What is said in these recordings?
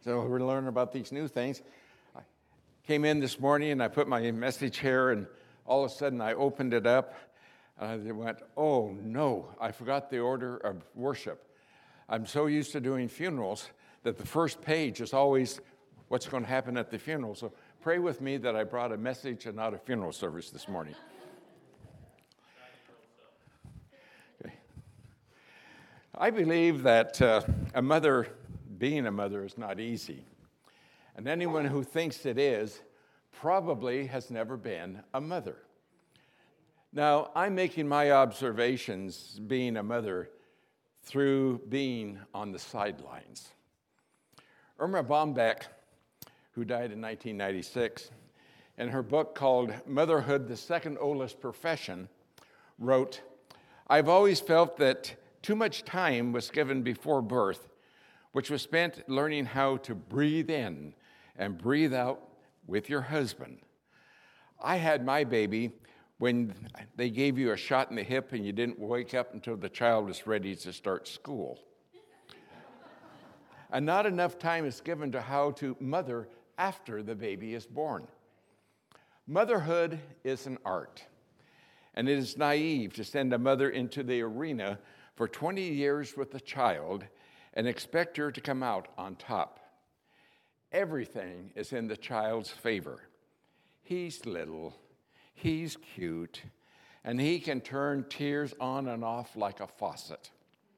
So we're learning about these new things. I came in this morning and I put my message here, and all of a sudden I opened it up and I went, oh no, I forgot the order of worship. I'm so used to doing funerals that the first page is always what's going to happen at the funeral. So pray with me that I brought a message and not a funeral service this morning. Okay. I believe that being a mother is not easy. And anyone who thinks it is probably has never been a mother. Now, I'm making my observations being a mother through being on the sidelines. Irma Bombeck, who died in 1996, in her book called Motherhood, the Second Oldest Profession, wrote, I've always felt that too much time was given before birth, which was spent learning how to breathe in and breathe out with your husband. I had my baby when they gave you a shot in the hip and you didn't wake up until the child was ready to start school. And not enough time is given to how to mother after the baby is born. Motherhood is an art, and it is naive to send a mother into the arena for 20 years with a child and expect her to come out on top. Everything is in the child's favor. He's little, he's cute, and he can turn tears on and off like a faucet.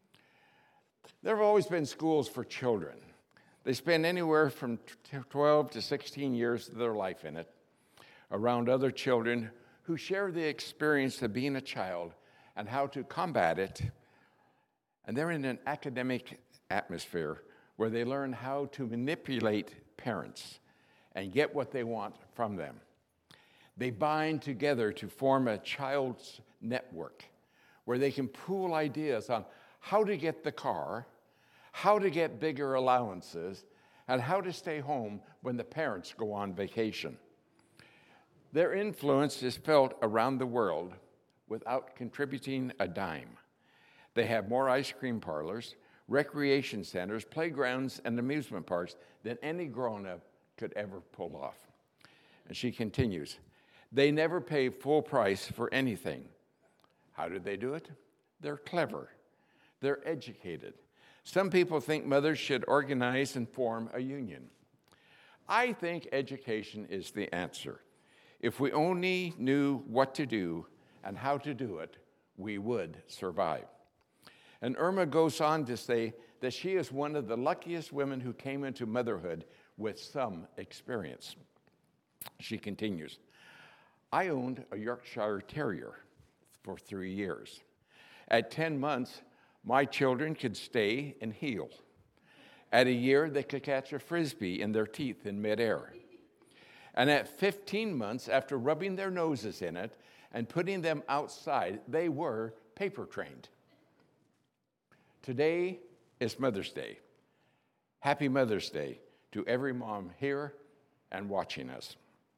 There have always been schools for children. They spend anywhere from 12 to 16 years of their life in it, around other children who share the experience of being a child and how to combat it. And they're in an academic atmosphere where they learn how to manipulate parents and get what they want from them. They bind together to form a child's network where they can pool ideas on how to get the car, how to get bigger allowances, and how to stay home when the parents go on vacation. Their influence is felt around the world without contributing a dime. They have more ice cream parlors, recreation centers, playgrounds, and amusement parks than any grown-up could ever pull off. And she continues, they never pay full price for anything. How do they do it? They're clever. They're educated. Some people think mothers should organize and form a union. I think education is the answer. If we only knew what to do and how to do it, we would survive. And Irma goes on to say that she is one of the luckiest women who came into motherhood with some experience. She continues, I owned a Yorkshire Terrier for 3 years. At 10 months, my children could stay and heel. At a year, they could catch a Frisbee in their teeth in midair. And at 15 months, after rubbing their noses in it and putting them outside, they were paper trained. Today is Mother's Day. Happy Mother's Day to every mom here and watching us.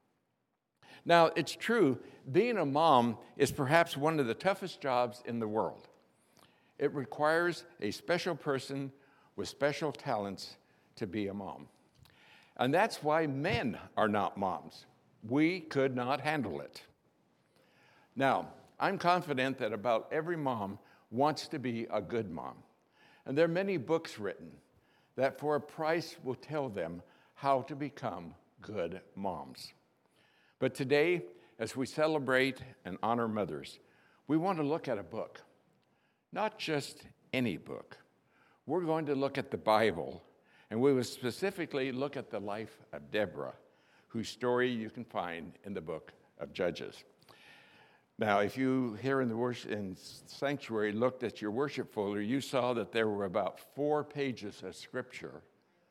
Now, it's true, being a mom is perhaps one of the toughest jobs in the world. It requires a special person with special talents to be a mom. And that's why men are not moms. We could not handle it. Now, I'm confident that about every mom wants to be a good mom. And there are many books written that for a price will tell them how to become good moms. But today, as we celebrate and honor mothers, we want to look at a book. Not just any book. We're going to look at the Bible, and we will specifically look at the life of Deborah, whose story you can find in the book of Judges. Now, if you here in the sanctuary looked at your worship folder, you saw that there were about 4 pages of scripture.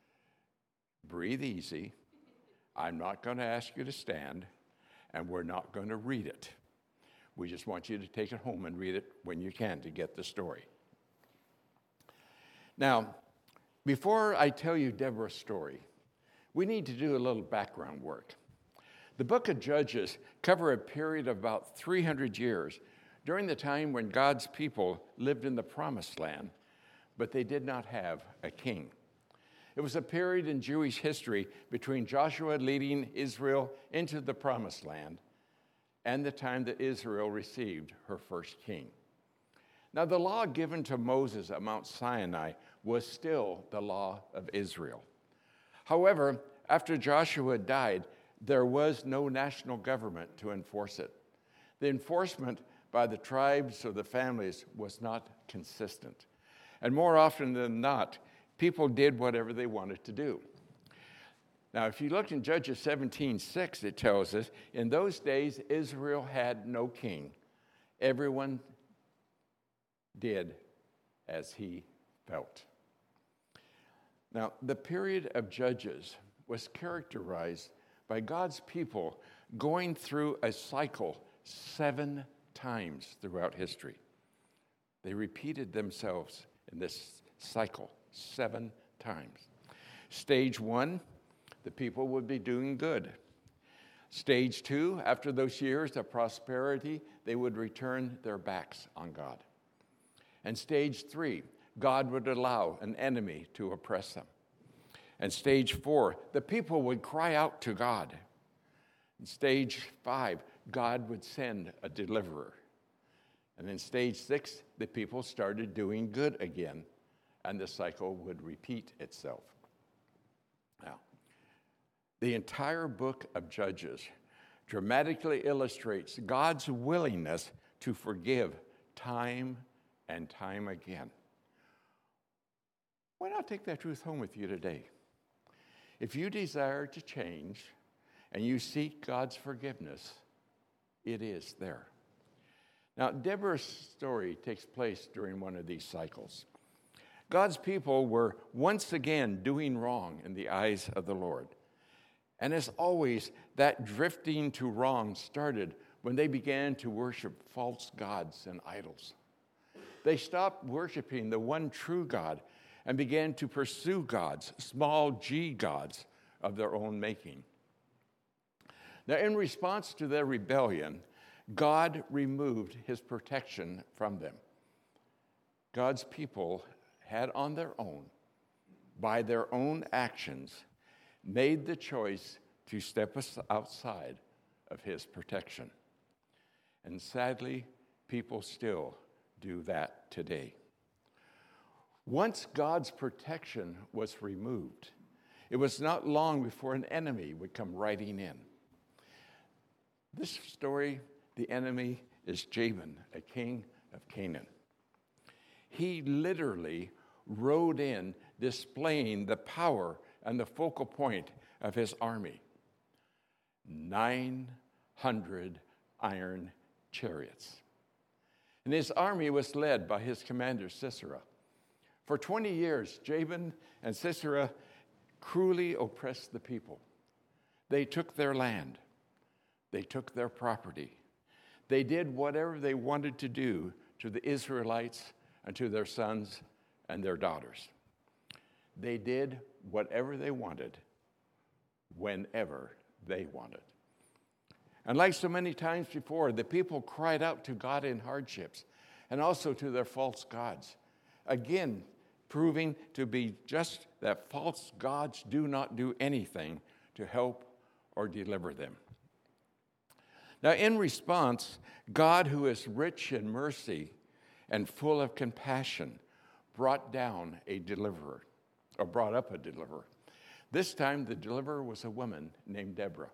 Breathe easy. I'm not going to ask you to stand, and we're not going to read it. We just want you to take it home and read it when you can to get the story. Now, before I tell you Deborah's story, we need to do a little background work. The book of Judges cover a period of about 300 years during the time when God's people lived in the Promised Land, but they did not have a king. It was a period in Jewish history between Joshua leading Israel into the Promised Land and the time that Israel received her first king. Now, the law given to Moses at Mount Sinai was still the law of Israel. However, after Joshua died, there was no national government to enforce it. The enforcement by the tribes or the families was not consistent. And more often than not, people did whatever they wanted to do. Now, if you look in Judges 17:6, it tells us, in those days, Israel had no king. Everyone did as he felt. Now, the period of Judges was characterized by God's people going through a cycle 7 times throughout history. They repeated themselves in this cycle 7 times. Stage 1, the people would be doing good. Stage 2, after those years of prosperity, they would return their backs on God. And stage 3, God would allow an enemy to oppress them. And stage 4, the people would cry out to God. And stage 5, God would send a deliverer. And in stage 6, the people started doing good again, and the cycle would repeat itself. Now, the entire book of Judges dramatically illustrates God's willingness to forgive time and time again. Why not take that truth home with you today? If you desire to change and you seek God's forgiveness, it is there. Now, Deborah's story takes place during one of these cycles. God's people were once again doing wrong in the eyes of the Lord. And as always, that drifting to wrong started when they began to worship false gods and idols. They stopped worshiping the one true God and began to pursue gods, small g gods of their own making. Now, in response to their rebellion, God removed his protection from them. God's people had on their own, by their own actions, made the choice to step outside of his protection. And sadly, people still do that today. Once God's protection was removed, it was not long before an enemy would come riding in. This story, the enemy is Jabin, a king of Canaan. He literally rode in, displaying the power and the focal point of his army. 900 iron chariots. And his army was led by his commander, Sisera. For 20 years, Jabin and Sisera cruelly oppressed the people. They took their land. They took their property. They did whatever they wanted to do to the Israelites and to their sons and their daughters. They did whatever they wanted, whenever they wanted. And like so many times before, the people cried out to God in hardships and also to their false gods. Again, proving to be just that false gods do not do anything to help or deliver them. Now, in response, God, who is rich in mercy and full of compassion, brought up a deliverer. This time, the deliverer was a woman named Deborah.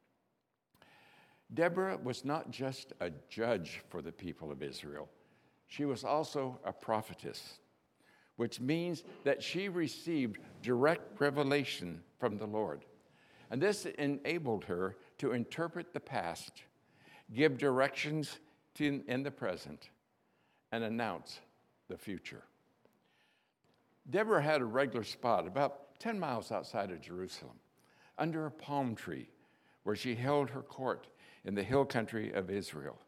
Deborah was not just a judge for the people of Israel. She was also a prophetess, which means that she received direct revelation from the Lord. And this enabled her to interpret the past, give directions in the present, and announce the future. Deborah had a regular spot about 10 miles outside of Jerusalem, under a palm tree, where she held her court in the hill country of Israel.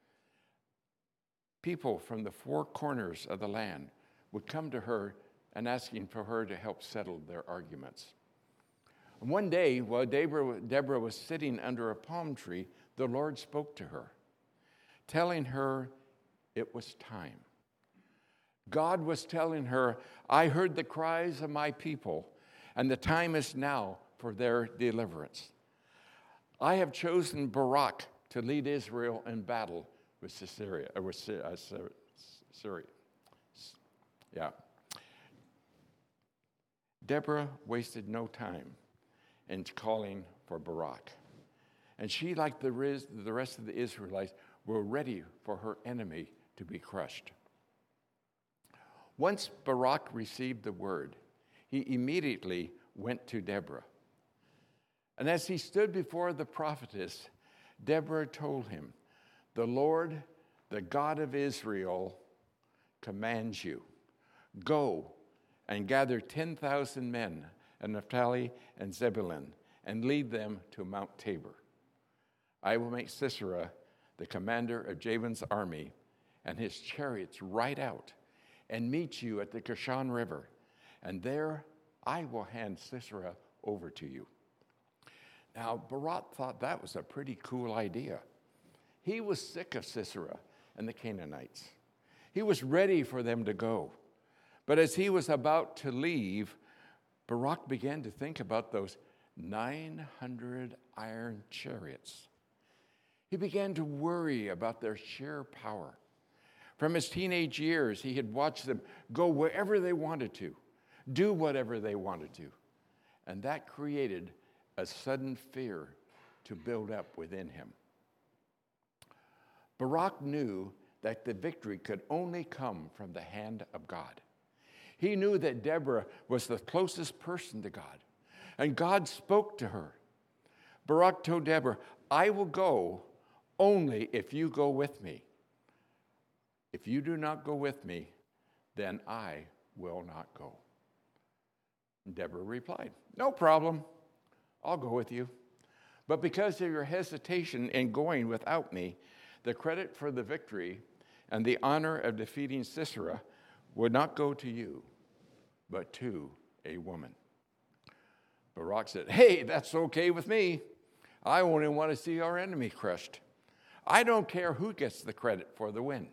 People from the 4 corners of the land would come to her and asking for her to help settle their arguments. And one day, while Deborah was sitting under a palm tree, the Lord spoke to her, telling her it was time. God was telling her, I heard the cries of my people, and the time is now for their deliverance. I have chosen Barak to lead Israel in battle with Syria. Yeah. Deborah wasted no time in calling for Barak. And she, like the rest of the Israelites, were ready for her enemy to be crushed. Once Barak received the word, he immediately went to Deborah. And as he stood before the prophetess, Deborah told him, "The Lord, the God of Israel, commands you, go and gather 10,000 men of Naphtali and Zebulun and lead them to Mount Tabor. I will make Sisera, the commander of Jabin's army, and his chariots ride out and meet you at the Kishon River, and there I will hand Sisera over to you." Now, Barak thought that was a pretty cool idea. He was sick of Sisera and the Canaanites. He was ready for them to go. But as he was about to leave, Barak began to think about those 900 iron chariots. He began to worry about their sheer power. From his teenage years, he had watched them go wherever they wanted to, do whatever they wanted to. And that created a sudden fear to build up within him. Barak knew that the victory could only come from the hand of God. He knew that Deborah was the closest person to God, and God spoke to her. Barak told Deborah, "I will go only if you go with me. If you do not go with me, then I will not go." And Deborah replied, "No problem. I'll go with you. But because of your hesitation in going without me, the credit for the victory and the honor of defeating Sisera would not go to you, but to a woman." Barak said, "Hey, that's okay with me. I only want to see our enemy crushed. I don't care who gets the credit for the win."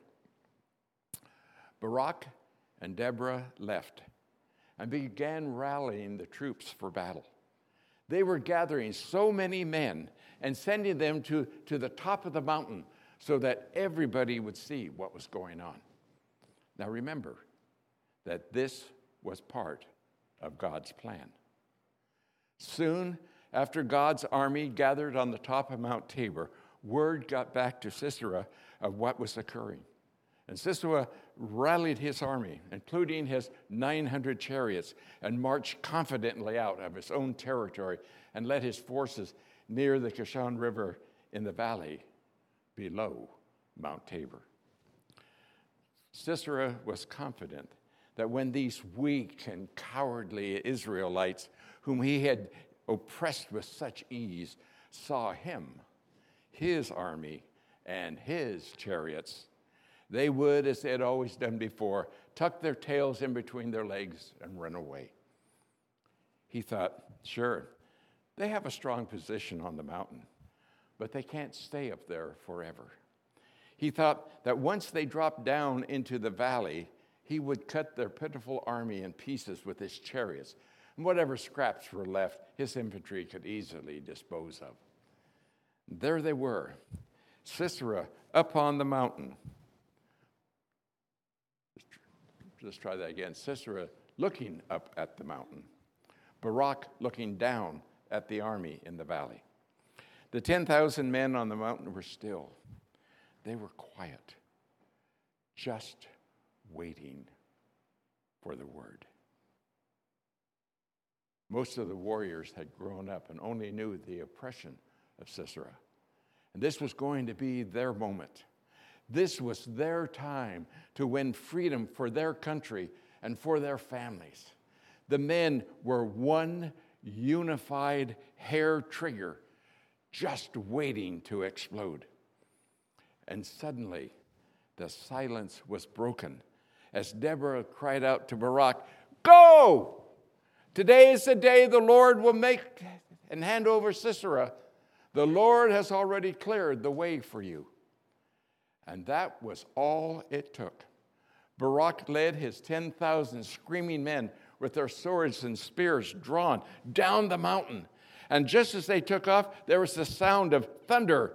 Barak and Deborah left and began rallying the troops for battle. They were gathering so many men and sending them to the top of the mountain so that everybody would see what was going on. Now remember that this was part of God's plan. Soon after God's army gathered on the top of Mount Tabor, word got back to Sisera of what was occurring. And Sisera rallied his army, including his 900 chariots, and marched confidently out of his own territory and led his forces near the Kishon River in the valley below Mount Tabor. Sisera was confident that when these weak and cowardly Israelites, whom he had oppressed with such ease, saw him, his army, and his chariots, they would, as they had always done before, tuck their tails in between their legs and run away. He thought, sure, they have a strong position on the mountain, but they can't stay up there forever. He thought that once they dropped down into the valley, he would cut their pitiful army in pieces with his chariots, and whatever scraps were left, his infantry could easily dispose of. There they were, Sisera up on the mountain. Let's try that again. Sisera looking up at the mountain. Barak looking down at the army in the valley. The 10,000 men on the mountain were still. They were quiet, just waiting for the word. Most of the warriors had grown up and only knew the oppression of Sisera. And this was going to be their moment. This was their time to win freedom for their country and for their families. The men were one unified hair trigger, just waiting to explode. And suddenly, the silence was broken as Deborah cried out to Barak, "Go! Today is the day the Lord will make and hand over Sisera. The Lord has already cleared the way for you." And that was all it took. Barak led his 10,000 screaming men with their swords and spears drawn down the mountain. And just as they took off, there was the sound of thunder.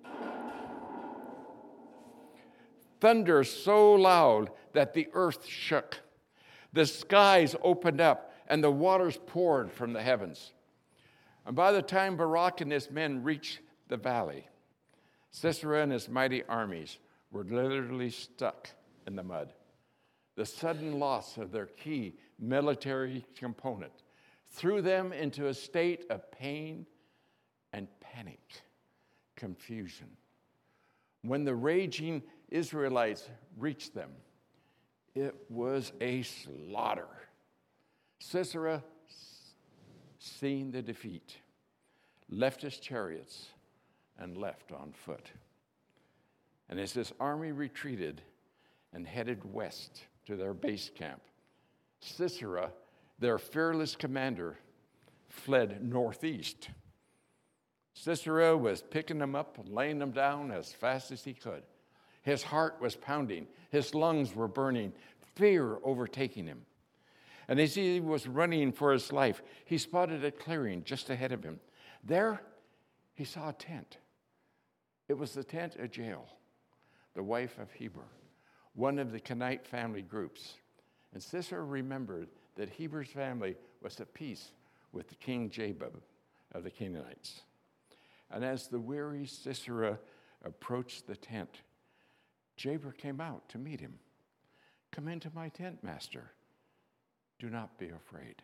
Thunder so loud that the earth shook. The skies opened up, and the waters poured from the heavens. And by the time Barak and his men reached the valley, Sisera and his mighty armies were literally stuck in the mud. The sudden loss of their key military component threw them into a state of pain and panic, confusion. When the raging Israelites reached them, it was a slaughter. Sisera, seeing the defeat, left his chariots and left on foot. And as his army retreated and headed west to their base camp, Sisera, their fearless commander, fled northeast. Sisera was picking them up and laying them down as fast as he could. His heart was pounding. His lungs were burning, fear overtaking him. And as he was running for his life, he spotted a clearing just ahead of him. There, he saw a tent. It was the tent of Jael, the wife of Heber, one of the Kenite family groups. And Sisera remembered that Heber's family was at peace with the king Jabin of the Canaanites. And as the weary Sisera approached the tent, Jabin came out to meet him. "Come into my tent, master. Do not be afraid."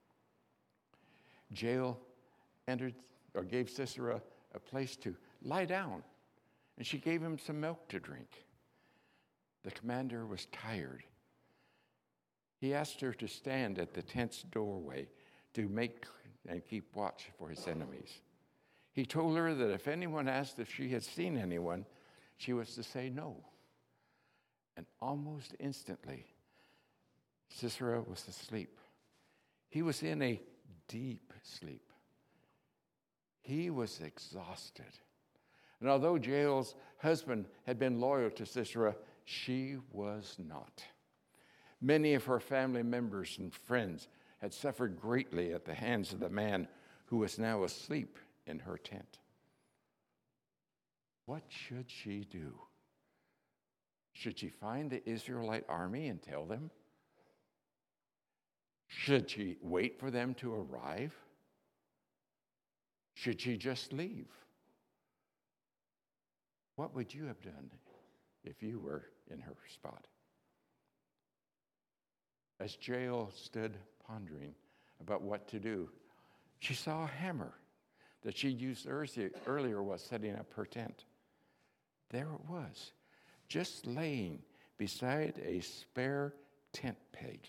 Jael entered or gave Sisera a place to lie down, and she gave him some milk to drink. The commander was tired. He asked her to stand at the tent's doorway to make and keep watch for his enemies. He told her that if anyone asked if she had seen anyone, she was to say no. And almost instantly, Sisera was asleep. He was in a deep sleep. He was exhausted. And although Jael's husband had been loyal to Sisera, she was not. Many of her family members and friends had suffered greatly at the hands of the man who was now asleep in her tent. What should she do? Should she find the Israelite army and tell them? Should she wait for them to arrive? Should she just leave? What would you have done if you were in her spot? As Jael stood pondering about what to do, she saw a hammer that she'd used earlier while setting up her tent. There it was, just laying beside a spare tent peg.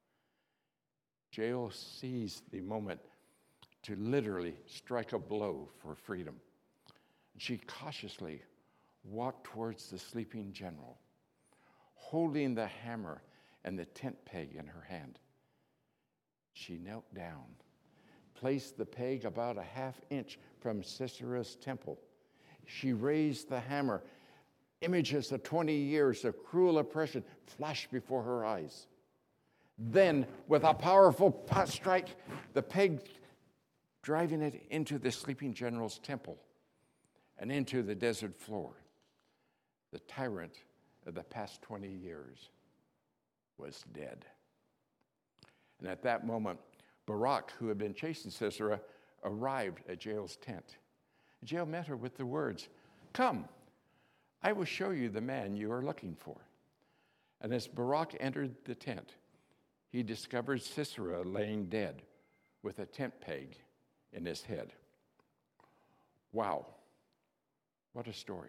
Jael seized the moment to literally strike a blow for freedom. She cautiously walked towards the sleeping general, holding the hammer and the tent peg in her hand. She knelt down, placed the peg about a half inch from Sisera's temple. She raised the hammer. Images of 20 years of cruel oppression flashed before her eyes. Then, with a powerful strike, the peg driving it into the sleeping general's temple and into the desert floor. The tyrant of the past 20 years was dead. And at that moment, Barak, who had been chasing Sisera, arrived at Jael's tent. Jael met her with the words, "Come, I will show you the man you are looking for." And as Barak entered the tent, he discovered Sisera laying dead with a tent peg in his head. Wow, what a story.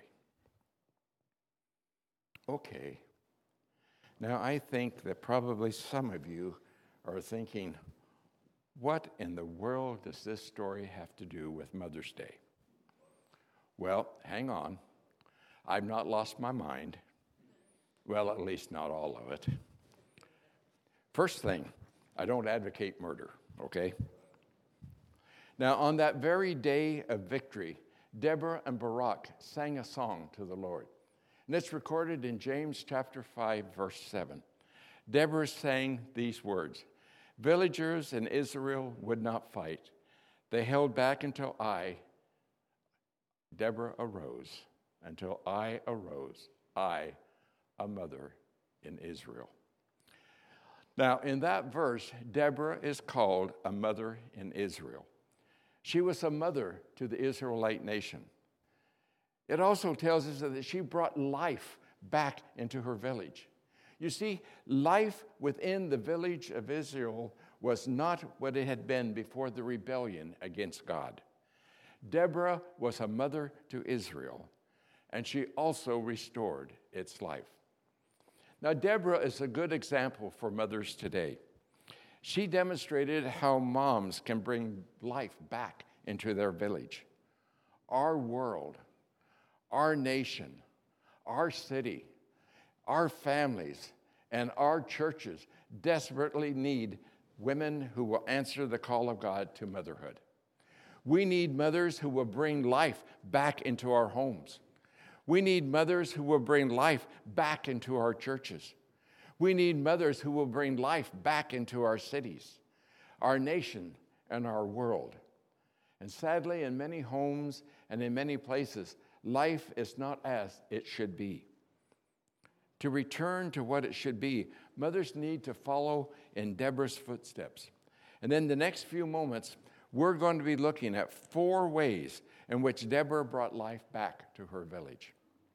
Okay, now I think that probably some of you are thinking, what in the world does this story have to do with Mother's Day? Well, hang on. I've not lost my mind. Well, at least not all of it. First thing, I don't advocate murder, okay? Now, on that very day of victory, Deborah and Barak sang a song to the Lord. And it's recorded in James chapter 5, verse 7. Deborah sang these words, Villagers in Israel would not fight. They held back until Deborah arose, until I arose, I, a mother in Israel. Now, in that verse, Deborah is called a mother in Israel. She was a mother to the Israelite nation. It also tells us that she brought life back into her village. You see, life within the village of Israel was not what it had been before the rebellion against God. Deborah was a mother to Israel, and she also restored its life. Now, Deborah is a good example for mothers today. She demonstrated how moms can bring life back into their village. Our world, our nation, our city, our families, and our churches desperately need women who will answer the call of God to motherhood. We need mothers who will bring life back into our homes. We need mothers who will bring life back into our churches. We need mothers who will bring life back into our cities, our nation, and our world. And sadly, in many homes and in many places, life is not as it should be. To return to what it should be, mothers need to follow in Deborah's footsteps. And in the next few moments, we're going to be looking at 4 ways in which Deborah brought life back to her village.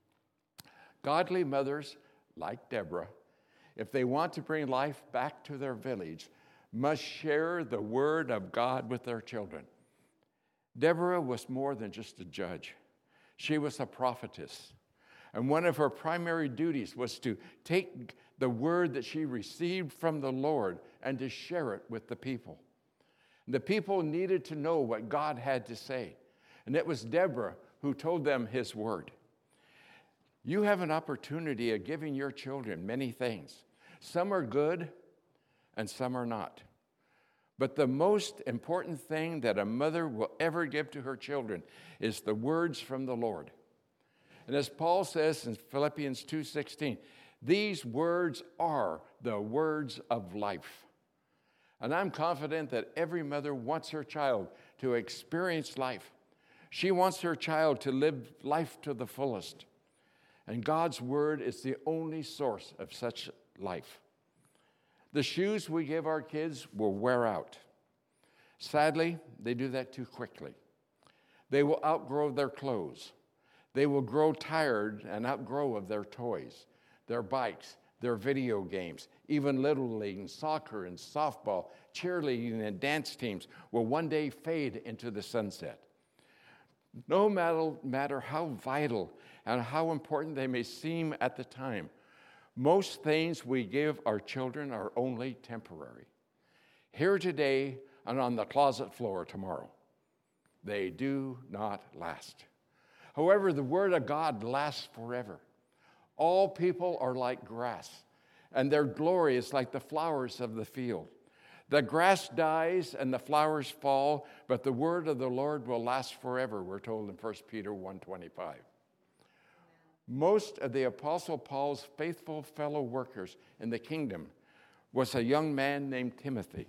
Godly mothers, like Deborah, if they want to bring life back to their village, must share the word of God with their children. Deborah was more than just a judge. She was a prophetess. And one of her primary duties was to take the word that she received from the Lord and to share it with the people. The people needed to know what God had to say. And it was Deborah who told them his word. You have an opportunity of giving your children many things. Some are good and some are not. But the most important thing that a mother will ever give to her children is the words from the Lord. And as Paul says in Philippians 2:16, these words are the words of life. And I'm confident that every mother wants her child to experience life. She wants her child to live life to the fullest. And God's word is the only source of such life. The shoes we give our kids will wear out. Sadly, they do that too quickly. They will outgrow their clothes. They will grow tired and outgrow of their toys, their bikes, their video games. Even Little League and soccer and softball, cheerleading and dance teams will one day fade into the sunset. No matter how vital and how important they may seem at the time, most things we give our children are only temporary. Here today and on the closet floor tomorrow. They do not last. However, the word of God lasts forever. All people are like grass, and their glory is like the flowers of the field. The grass dies and the flowers fall, but the word of the Lord will last forever, we're told in 1 Peter 1:25. Most of the Apostle Paul's faithful fellow workers in the kingdom was a young man named Timothy.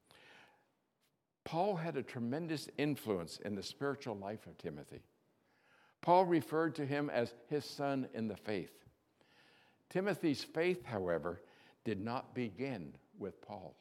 Paul had a tremendous influence in the spiritual life of Timothy. Paul referred to him as his son in the faith. Timothy's faith, however, did not begin with Paul.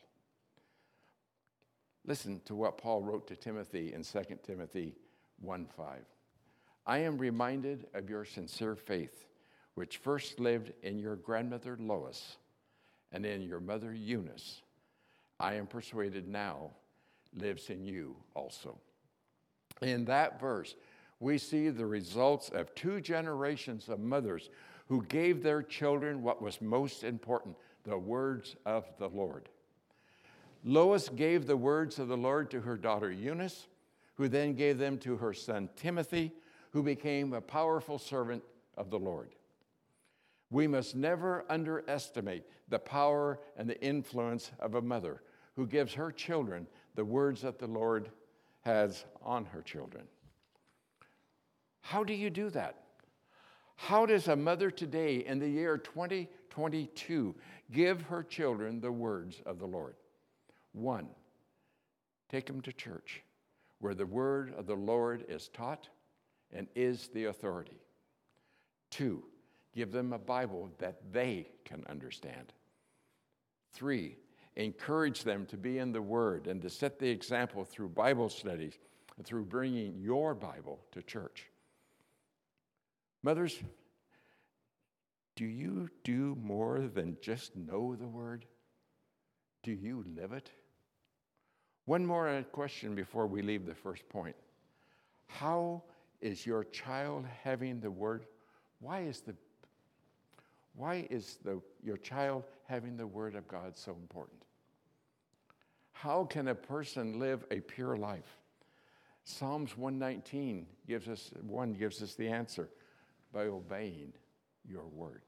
Listen to what Paul wrote to Timothy in 2 Timothy 1:5. I am reminded of your sincere faith, which first lived in your grandmother Lois and in your mother Eunice. I am persuaded now lives in you also. In that verse, we see the results of 2 generations of mothers who gave their children what was most important, the words of the Lord. Lois gave the words of the Lord to her daughter Eunice, who then gave them to her son Timothy, who became a powerful servant of the Lord. We must never underestimate the power and the influence of a mother who gives her children the words that the Lord has on her children. How do you do that? How does a mother today in the year 2022 give her children the words of the Lord? One, take them to church where the word of the Lord is taught and is the authority. Two, give them a Bible that they can understand. Three, encourage them to be in the Word and to set the example through Bible studies and through bringing your Bible to church. Mothers, do you do more than just know the Word? Do you live it? One more question before we leave the first point. How is your child having the Word? Why is your child having the Word of God so important? How can a person live a pure life? Psalms 119 gives us the answer: by obeying your word.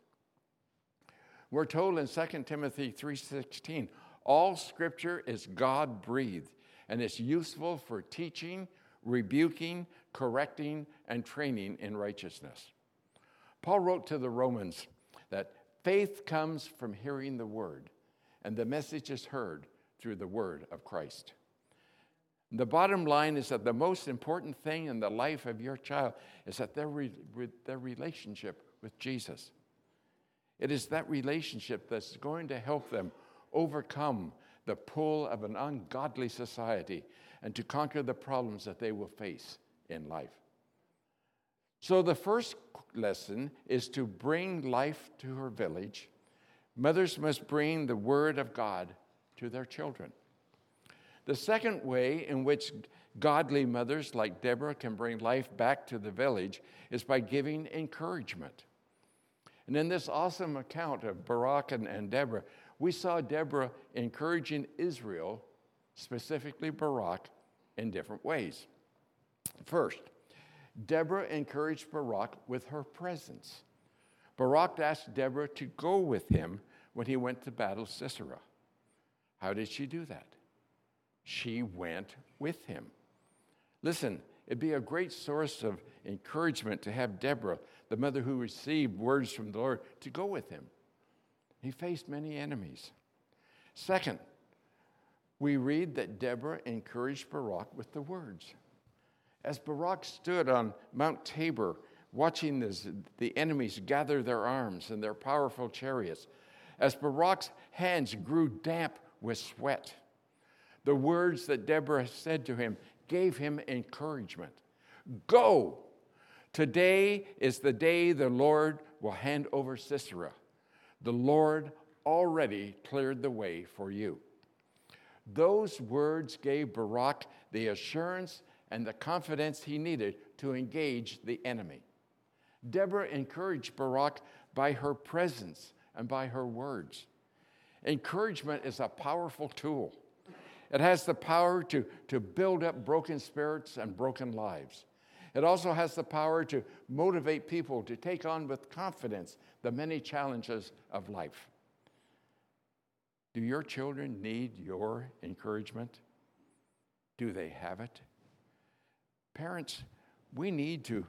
We're told in 2 Timothy 3:16, all Scripture is God-breathed, and it's useful for teaching, rebuking, correcting, and training in righteousness. Paul wrote to the Romans that faith comes from hearing the word, and the message is heard through the word of Christ. The bottom line is that the most important thing in the life of your child is that their relationship with Jesus. It is that relationship that's going to help them overcome the pull of an ungodly society and to conquer the problems that they will face in life. So the first lesson is to bring life to her village. Mothers must bring the word of God to their children. The second way in which godly mothers like Deborah can bring life back to the village is by giving encouragement. And in this awesome account of Barak and Deborah, we saw Deborah encouraging Israel, specifically Barak, in different ways. First, Deborah encouraged Barak with her presence. Barak asked Deborah to go with him when he went to battle Sisera. How did she do that? She went with him. Listen, it'd be a great source of encouragement to have Deborah, the mother who received words from the Lord, to go with him. He faced many enemies. Second, we read that Deborah encouraged Barak with the words. As Barak stood on Mount Tabor, watching the enemies gather their arms and their powerful chariots, as Barak's hands grew damp with sweat, the words that Deborah said to him gave him encouragement. Go! Today is the day the Lord will hand over Sisera. The Lord already cleared the way for you. Those words gave Barak the assurance and the confidence he needed to engage the enemy. Deborah encouraged Barak by her presence and by her words. Encouragement is a powerful tool. It has the power to build up broken spirits and broken lives. It also has the power to motivate people to take on with confidence the many challenges of life. Do your children need your encouragement? Do they have it? Parents, we need to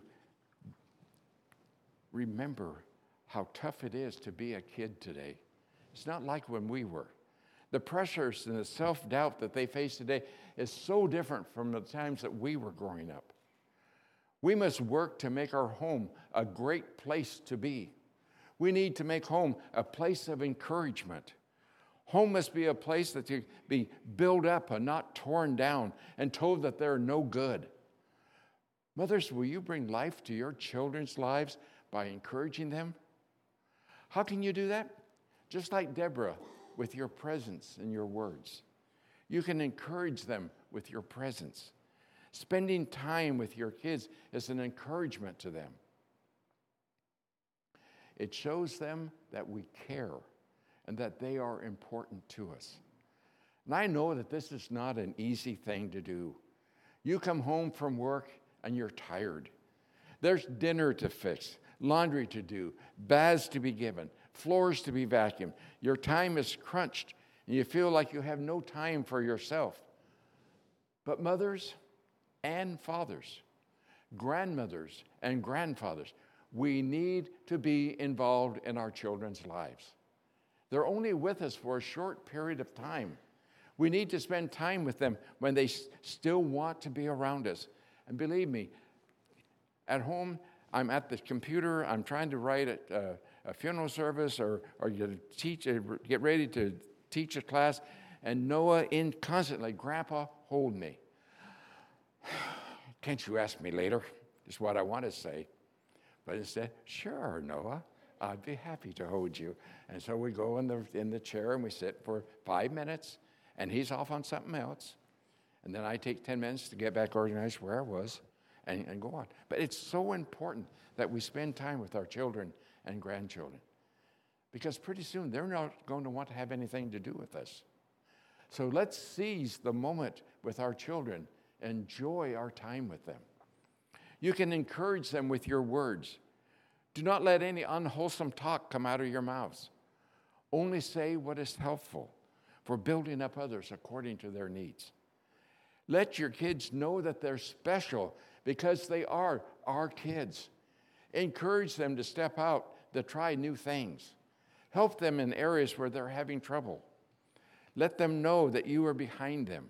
remember how tough it is to be a kid today. It's not like when we were. The pressures and the self-doubt that they face today is so different from the times that we were growing up. We must work to make our home a great place to be. We need to make home a place of encouragement. Home must be a place that can be built up and not torn down and told that they're no good. Mothers, will you bring life to your children's lives by encouraging them? How can you do that? Just like Deborah, with your presence and your words. You can encourage them with your presence. Spending time with your kids is an encouragement to them. It shows them that we care and that they are important to us. And I know that this is not an easy thing to do. You come home from work and you're tired. There's dinner to fix, laundry to do, baths to be given, floors to be vacuumed. Your time is crunched, and you feel like you have no time for yourself. But mothers and fathers, grandmothers and grandfathers, we need to be involved in our children's lives. They're only with us for a short period of time. We need to spend time with them when they still want to be around us. And believe me, at home, I'm at the computer, I'm trying to write a funeral service or get ready to teach a class, and Noah constantly, Grandpa, hold me. Can't you ask me later? Is what I want to say. But instead, sure, Noah, I'd be happy to hold you. And so we go in the chair and we sit for 5 minutes, and he's off on something else. And then I take 10 minutes to get back organized where I was and go on. But it's so important that we spend time with our children and grandchildren, because pretty soon they're not going to want to have anything to do with us. So let's seize the moment with our children, enjoy our time with them. You can encourage them with your words. Do not let any unwholesome talk come out of your mouths. Only say what is helpful for building up others according to their needs. Let your kids know that they're special because they are our kids. Encourage them to step out, to try new things. Help them in areas where they're having trouble. Let them know that you are behind them.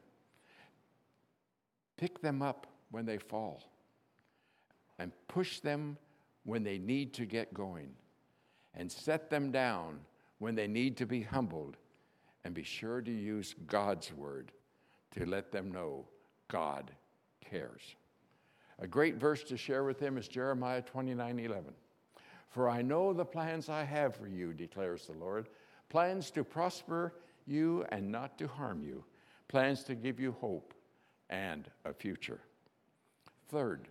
Pick them up when they fall, and push them when they need to get going, and set them down when they need to be humbled, and be sure to use God's word to let them know God cares. A great verse to share with them is Jeremiah 29:11. For I know the plans I have for you, declares the Lord, plans to prosper you and not to harm you, plans to give you hope and a future. Third,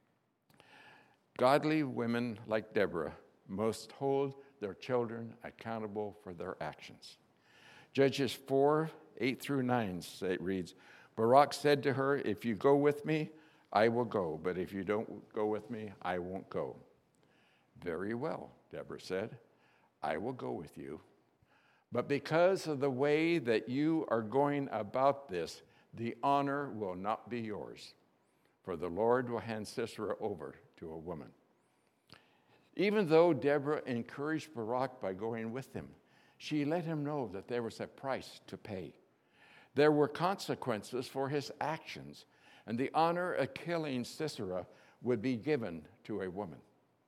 godly women like Deborah must hold their children accountable for their actions. Judges 4:8-9 reads, Barak said to her, if you go with me, I will go, but if you don't go with me, I won't go. Very well, Deborah said, I will go with you. But because of the way that you are going about this, the honor will not be yours, for the Lord will hand Sisera over to a woman. Even though Deborah encouraged Barak by going with him, she let him know that there was a price to pay. There were consequences for his actions, and the honor of killing Sisera would be given to a woman.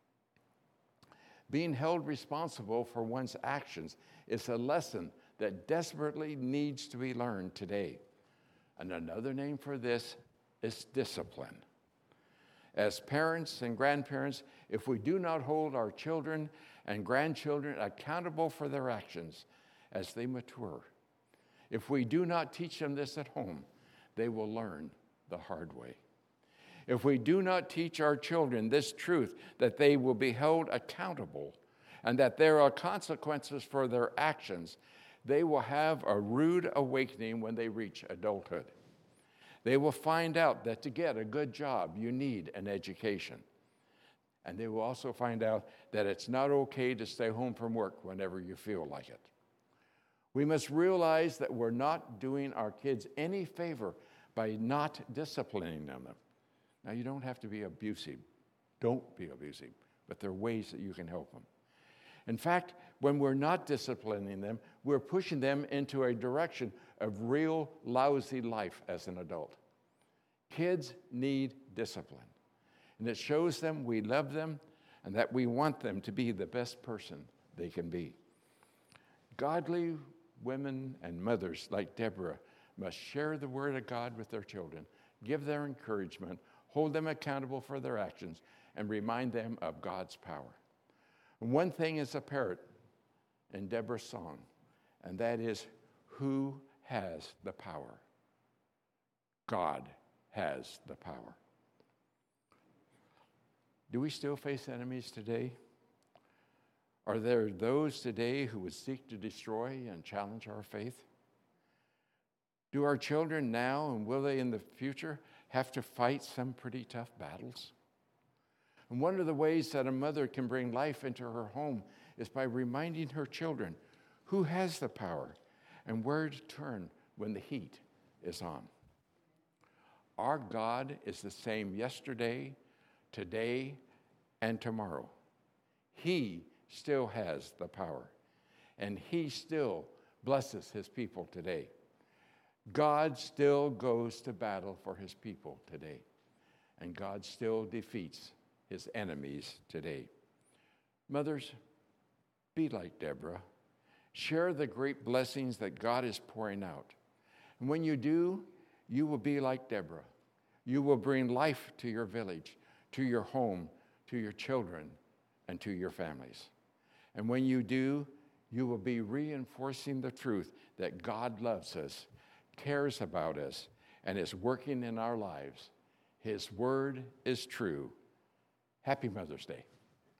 Being held responsible for one's actions is a lesson that desperately needs to be learned today. And another name for this is discipline. As parents and grandparents, if we do not hold our children and grandchildren accountable for their actions as they mature, if we do not teach them this at home, they will learn the hard way. If we do not teach our children this truth, that they will be held accountable and that there are consequences for their actions, they will have a rude awakening when they reach adulthood. They will find out that to get a good job, you need an education. And they will also find out that it's not okay to stay home from work whenever you feel like it. We must realize that we're not doing our kids any favor by not disciplining them. Now, you don't have to be abusive. Don't be abusive. But there are ways that you can help them. In fact, when we're not disciplining them, we're pushing them into a direction of real lousy life as an adult. Kids need discipline. And it shows them we love them and that we want them to be the best person they can be. Godly women and mothers like Deborah must share the word of God with their children, give their encouragement, hold them accountable for their actions, and remind them of God's power. And one thing is apparent in Deborah's song, and that is, who has the power? God has the power. Do we still face enemies today? Are there those today who would seek to destroy and challenge our faith? Do our children now, and will they in the future, have to fight some pretty tough battles? And one of the ways that a mother can bring life into her home is by reminding her children who has the power and where to turn when the heat is on. Our God is the same yesterday, today, and tomorrow. He still has the power, and he still blesses his people today. God still goes to battle for his people today, and God still defeats his enemies today. Mothers, be like Deborah. Share the great blessings that God is pouring out. And when you do, you will be like Deborah. You will bring life to your village, to your home, to your children, and to your families. And when you do, you will be reinforcing the truth that God loves us, cares about us, and is working in our lives. His word is true. Happy Mother's Day.